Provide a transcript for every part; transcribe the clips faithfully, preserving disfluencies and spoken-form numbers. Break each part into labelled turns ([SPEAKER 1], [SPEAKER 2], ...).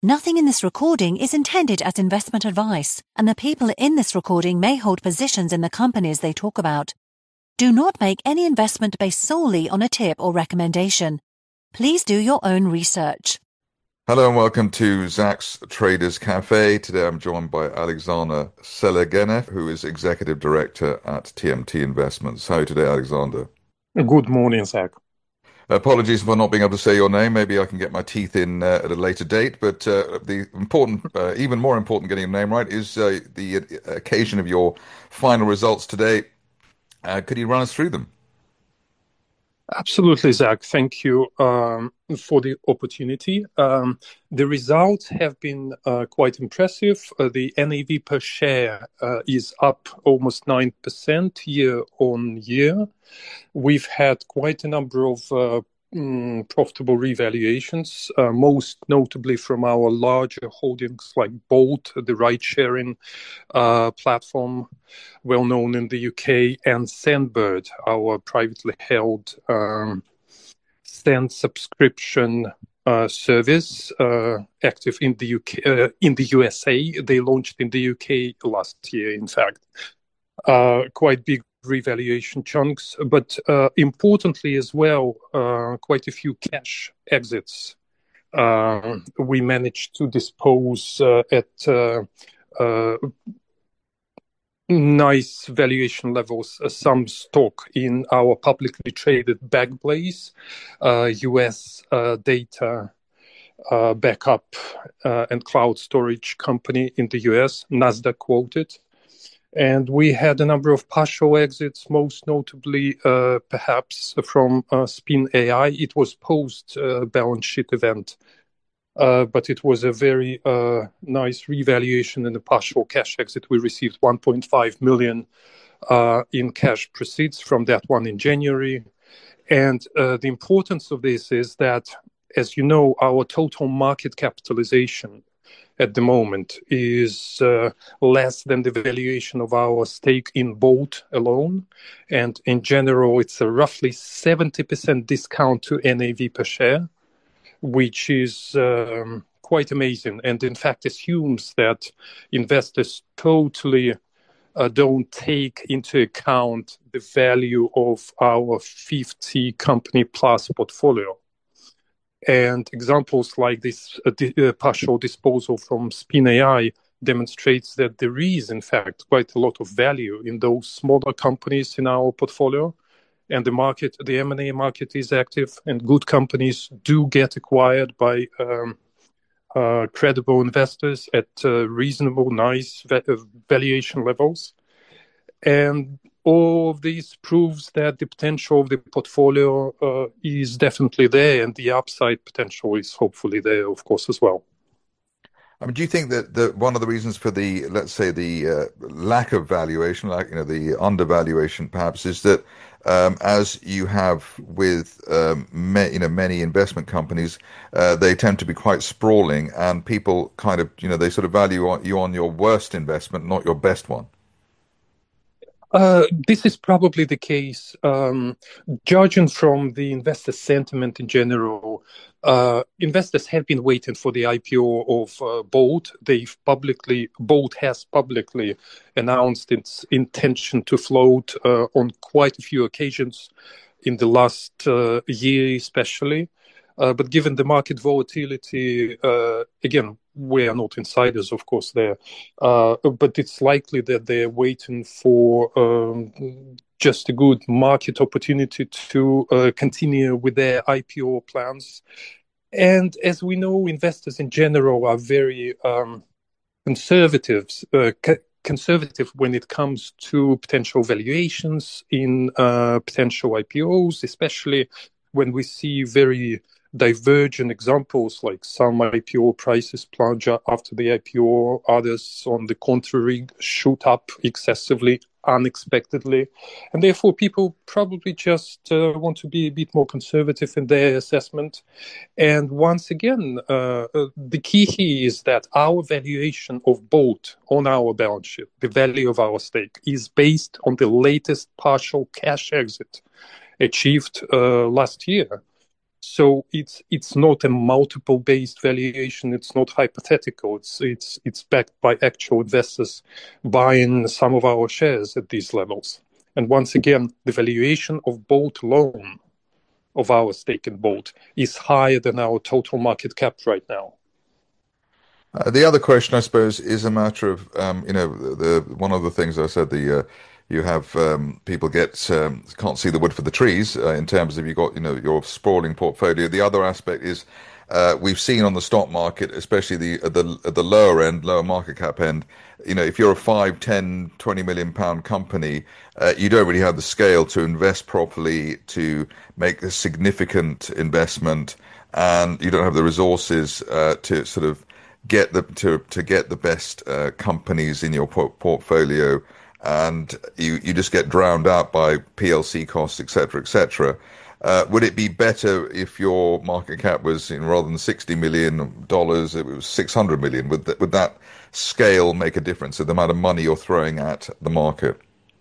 [SPEAKER 1] Nothing in this recording is intended as investment advice, and the people in this recording may hold positions in the companies they talk about. Do not make any investment based solely on a tip or recommendation. Please do your own research.
[SPEAKER 2] Hello and welcome to Zacks Traders Cafe. Today I'm joined by Alexander Selegenev, who is Executive Director at T M T Investments. How are you today, Alexander?
[SPEAKER 3] Good morning, Zach.
[SPEAKER 2] Apologies for not being able to say your name. Maybe I can get my teeth in uh, at a later date. But uh, the important, uh, even more important, getting your name right is uh, the occasion of your final results today. Uh, could you run us through them?
[SPEAKER 3] Absolutely, Zach. Thank you um, for the opportunity. Um, the results have been uh, quite impressive. Uh, the N A V per share uh, is up almost nine percent year on year. We've had quite a number of uh, mm, profitable revaluations, uh, most notably from our larger holdings like Bolt, the ride-sharing uh, platform, well known in the U K, and Sendbird, our privately held um, Send subscription uh, service, uh, active in the U K, uh, in the U S A. They launched in the U K last year, in fact. Uh, quite big revaluation chunks, but uh, importantly as well, uh, quite a few cash exits. Uh, we managed to dispose uh, at uh, uh, nice valuation levels uh, some stock in our publicly traded Backblaze, uh, U S uh, data uh, backup uh, and cloud storage company in the U S, Nasdaq quoted. And we had a number of partial exits, most notably uh, perhaps from uh, Spin A I. It was post uh, balance sheet event, uh, but it was a very uh, nice revaluation and a partial cash exit. We received one point five million uh, in cash proceeds from that one in January. And uh, the importance of this is that, as you know, our total market capitalization at the moment is uh, less than the valuation of our stake in Bolt alone. And in general, it's a roughly seventy percent discount to N A V per share, which is um, quite amazing. And in fact, assumes that investors totally uh, don't take into account the value of our fifty company plus portfolio. And examples like this uh, di- uh, partial disposal from Spin A I demonstrates that there is, in fact, quite a lot of value in those smaller companies in our portfolio. And the market, the M and A market is active, and good companies do get acquired by um, uh, credible investors at uh, reasonable, nice va- valuation levels. And all of this proves that the potential of the portfolio uh, is definitely there, and the upside potential is hopefully there, of course, as well.
[SPEAKER 2] I mean, do you think that the, one of the reasons for the, let's say, the uh, lack of valuation, like, you know, the undervaluation perhaps, is that um, as you have with, um, ma- you know, many investment companies, uh, they tend to be quite sprawling, and people kind of, you know, they sort of value on, you on your worst investment, not your best one?
[SPEAKER 3] Uh, this is probably the case. Um, judging from the investor sentiment in general, uh, investors have been waiting for the I P O of uh, Bolt. They've publicly, Bolt has publicly announced its intention to float uh, on quite a few occasions in the last uh, year, especially. Uh, but given the market volatility, uh, again, we are not insiders, of course, there, uh, but it's likely that they're waiting for um, just a good market opportunity to uh, continue with their I P O plans. And as we know, investors in general are very um, conservative, uh, c- conservative when it comes to potential valuations in uh, potential I P Os, especially when we see very divergent examples, like some I P O prices plunge after the I P O, others, on the contrary, shoot up excessively, unexpectedly. And therefore, people probably just uh, want to be a bit more conservative in their assessment. And once again, uh, uh, the key here is that our valuation of Bolt on our balance sheet, the value of our stake, is based on the latest partial cash exit achieved uh, last year. So it's it's not a multiple-based valuation. It's not hypothetical. It's it's it's backed by actual investors buying some of our shares at these levels. And once again, the valuation of Bolt alone, of our stake in Bolt, is higher than our total market cap right now.
[SPEAKER 2] Uh, the other question, I suppose, is a matter of um, you know the, the one of the things I said the uh, you have um, people get um, can't see the wood for the trees uh, in terms of you got you know your sprawling portfolio. The other aspect is uh, we've seen on the stock market, especially the at the at the lower end, lower market cap end. You know, if you're a five, ten, twenty million pound company, uh, you don't really have the scale to invest properly, to make a significant investment, and you don't have the resources uh, to sort of get the to to get the best uh, companies in your por portfolio, and you you just get drowned out by P L C costs, et cetera, et cetera. Uh, would it be better if your market cap was, you know, rather than sixty million dollars, it was six hundred million? Would that, would that scale make a difference in the amount of money you're throwing at the market?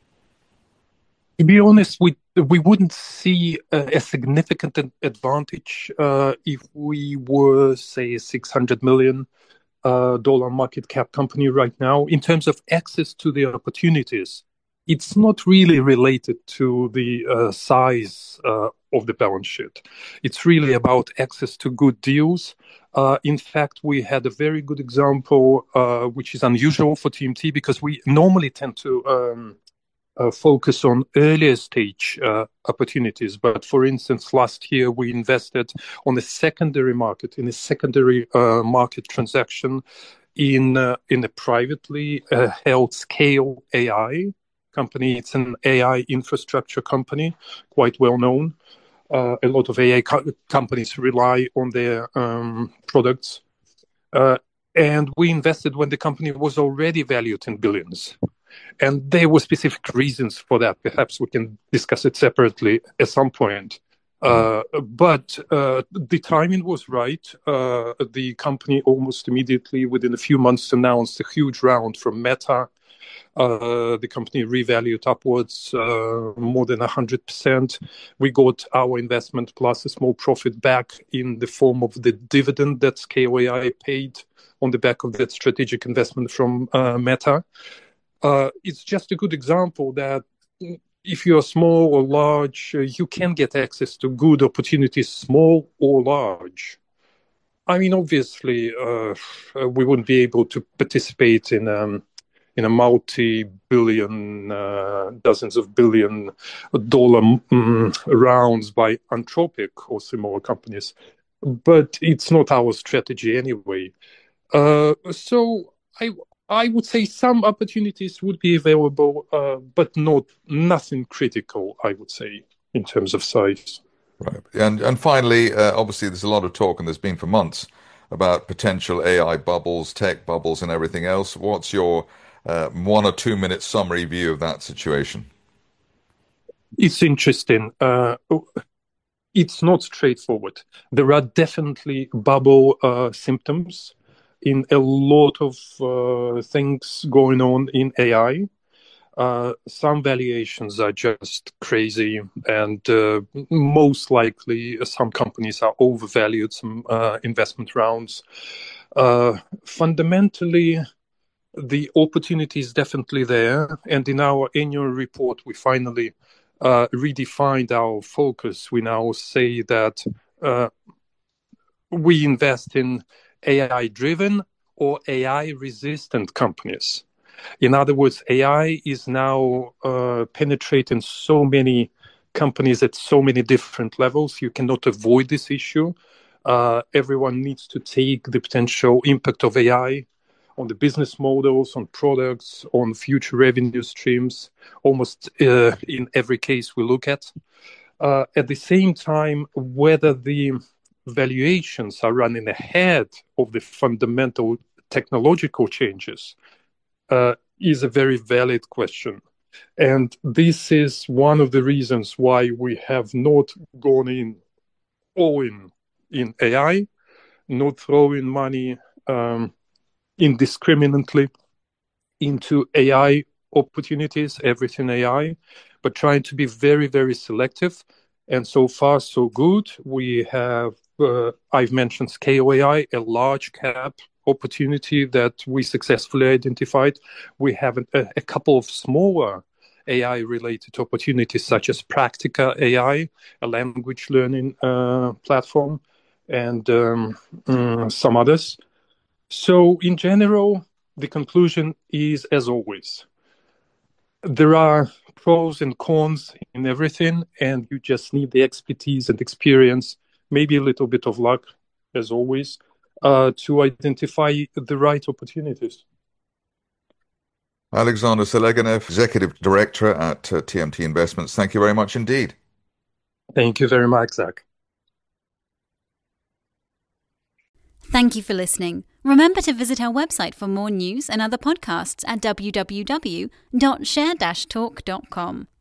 [SPEAKER 3] To be honest, we we wouldn't see a, a significant advantage uh, if we were, say, a six hundred million uh, dollar market cap company right now. In terms of access to the opportunities, it's not really related to the uh, size uh, of the balance sheet. It's really about access to good deals. Uh, in fact, we had a very good example, uh, which is unusual for T M T, because we normally tend to um, uh, focus on earlier stage uh, opportunities. But for instance, last year we invested on the secondary market, in a secondary uh, market transaction in uh, in a privately uh, held Scale A I company. It's an A I infrastructure company, quite well known. Uh, a lot of A I co companies rely on their um, products. Uh, and we invested when the company was already valued in billions. And there were specific reasons for that. Perhaps we can discuss it separately at some point. Uh, but uh, the timing was right. Uh, the company almost immediately, within a few months, announced a huge round from Meta. Uh, the company revalued upwards uh, more than one hundred percent. We got our investment plus a small profit back in the form of the dividend that Scale A I paid on the back of that strategic investment from uh, Meta. Uh, it's just a good example that if you're small or large, uh, you can get access to good opportunities, small or large. I mean, obviously, uh, we wouldn't be able to participate in um, in a multi-billion, uh, dozens of billion dollar mm, rounds by Anthropic or similar companies, but it's not our strategy anyway. Uh, so I I would say some opportunities would be available, uh, but not nothing critical, I would say, in terms of size.
[SPEAKER 2] Right. And and finally, uh, obviously, there's a lot of talk, and there's been for months, about potential A I bubbles, tech bubbles, and everything else. What's your uh, one or two minute summary view of that situation?
[SPEAKER 3] It's interesting. Uh, it's not straightforward. There are definitely bubble uh, symptoms in a lot of uh, things going on in A I. Uh, some valuations are just crazy, and uh, most likely some companies are overvalued, some uh, investment rounds. Uh, fundamentally, the opportunity is definitely there, and in our annual report, we finally uh, redefined our focus. We now say that uh, we invest in A I-driven or A I-resistant companies. In other words, A I is now uh, penetrating so many companies at so many different levels. You cannot avoid this issue. Uh, everyone needs to take the potential impact of A I on the business models, on products, on future revenue streams, almost uh, in every case we look at. Uh, at the same time, whether the valuations are running ahead of the fundamental technological changes uh, is a very valid question. And this is one of the reasons why we have not gone in all in in A I, not throwing money um, indiscriminately into A I opportunities, everything A I, but trying to be very, very selective And so far, so good. We have, uh, I've mentioned Scale A I, a large cap opportunity that we successfully identified. We have a, a couple of smaller A I-related opportunities, such as Practica A I, a language learning uh, platform, and um, um, some others. So in general, the conclusion is, as always, there are pros and cons in everything, and you just need the expertise and experience, maybe a little bit of luck, as always, uh, to identify the right opportunities.
[SPEAKER 2] Alexander Seleganev, Executive Director at uh, T M T Investments. Thank you very much indeed.
[SPEAKER 3] Thank you very much, Zach.
[SPEAKER 4] Thank you for listening. Remember to visit our website for more news and other podcasts at w w w dot share dash talk dot com.